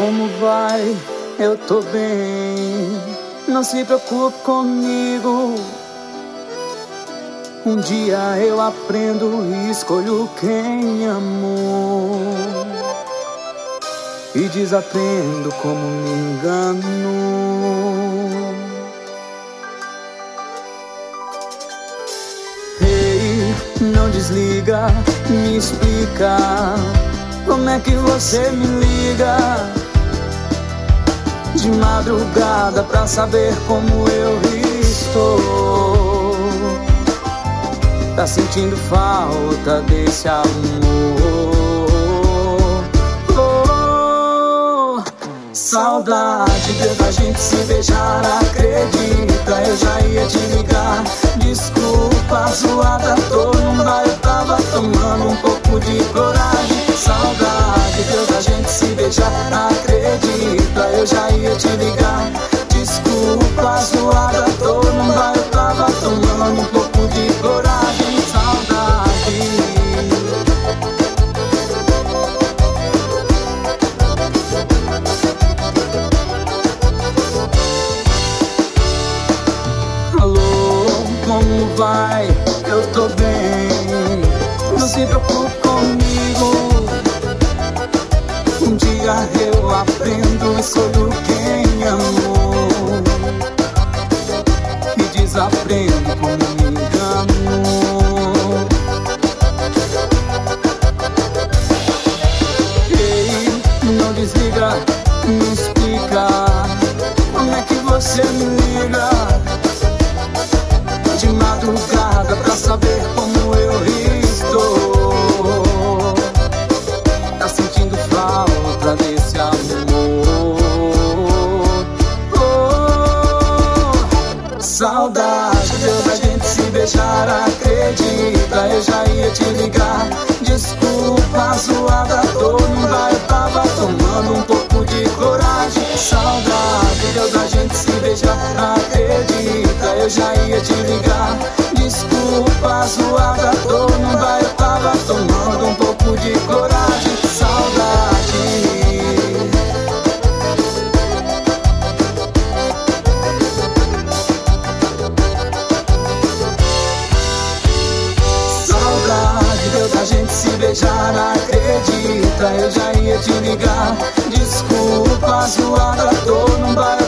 Como vai? Eu tô bem. Não se preocupe comigo. Um dia eu aprendo e escolho quem amo, e desaprendo como me engano. Ei, não desliga, me explica como é que você me liga de madrugada pra saber como eu estou. Tá sentindo falta desse amor? Saudade da gente se beijar, acredita, eu já ia te ligar. Desculpa, zoada, tô num bar, eu tava tomando um pouco de coragem. Saudade da gente se beijar, acredita, eu já ia te ligar. Desculpa, zoada, tô num bar, eu tava tomando um pouco de coragem. Saudade. Como vai? Eu tô bem. Não se preocupe comigo. Um dia eu aprendo, escolho quem amo, e desaprendo como me engano. Ei, não desliga, me explica como é que você me liga de madrugada pra saber como eu estou. Tá sentindo falta desse amor? Saudade da gente se beijar, acredita, eu já ia te ligar. Desculpa, zoada, tô num bar, eu tava tomando um pouco de coragem. Saudade da gente se beijar, acredita, eu já ia te ligar. Desculpa, zoada, tô num bar, eu tava tomando um pouco de coragem. Saudade. Saudade da gente se beijar, acredita, eu já ia te ligar. Desculpa, zoada, tô num bar,